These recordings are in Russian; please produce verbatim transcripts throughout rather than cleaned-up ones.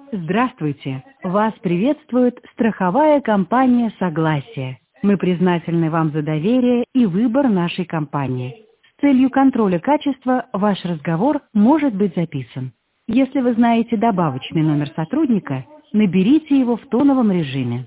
Здравствуйте! Вас приветствует страховая компания «Согласие». Мы признательны вам за доверие и выбор нашей компании. С целью контроля качества ваш разговор может быть записан. Если вы знаете добавочный номер сотрудника, наберите его в тоновом режиме.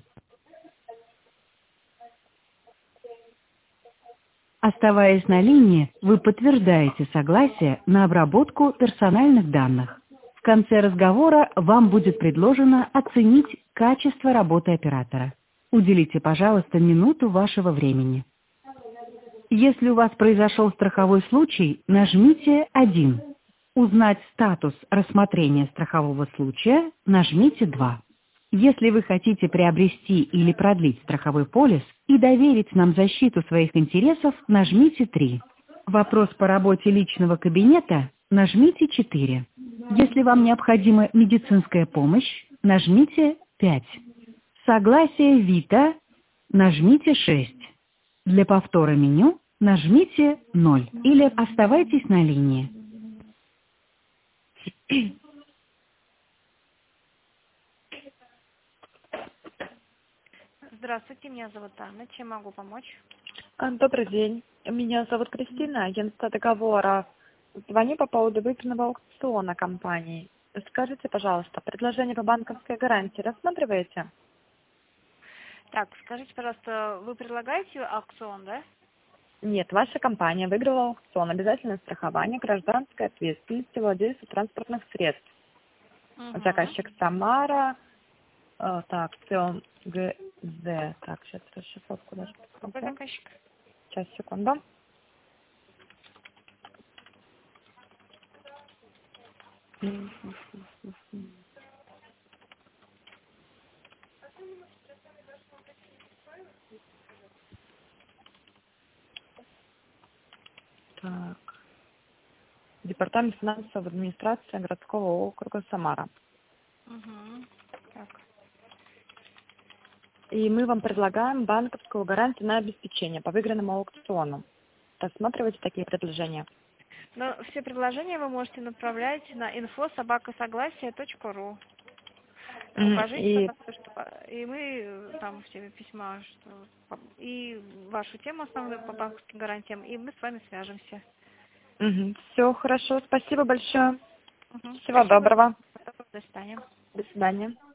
Оставаясь на линии, вы подтверждаете согласие на обработку персональных данных. В конце разговора вам будет предложено оценить качество работы оператора. Уделите, пожалуйста, минуту вашего времени. Если у вас произошел страховой случай, нажмите один. Узнать статус рассмотрения страхового случая, нажмите два. Если вы хотите приобрести или продлить страховой полис и доверить нам защиту своих интересов, нажмите три. Вопрос по работе личного кабинета, нажмите четыре. Если вам необходима медицинская помощь, нажмите пять. Согласие ВИТА, нажмите шесть. Для повтора меню нажмите ноль или оставайтесь на линии. Здравствуйте, меня зовут Анна. Чем могу помочь? А, Добрый день. Меня зовут Кристина, агентство договора. Звоню по поводу выигранного аукциона компании. Скажите, пожалуйста, предложение по банковской гарантии рассматриваете? Так, скажите, пожалуйста, вы предлагаете аукцион, да? Нет, ваша компания выиграла аукцион. Обязательное страхование, гражданская ответственность владельца транспортных средств. Угу. Заказчик Самара. Э, так, ГЗ. Так, сейчас расшифровку даже Какой посмотрю. заказчик? Сейчас, секунду. Так. Департамент финансовой администрации городского округа Самара. Угу. Так. И мы вам предлагаем банковскую гарантию на обеспечение по выигранному аукциону. Рассматривайте такие предложения. Но все предложения вы можете направлять на инфо собака согласие точка ру. Мгм. Укажите, И пожалуйста, что и мы э, там в теме письма, что по- и вашу тему основную по банковским гарантиям, и мы с вами свяжемся. все хорошо. Спасибо большое. Угу. Всего Спасибо. доброго. До свидания. До свидания.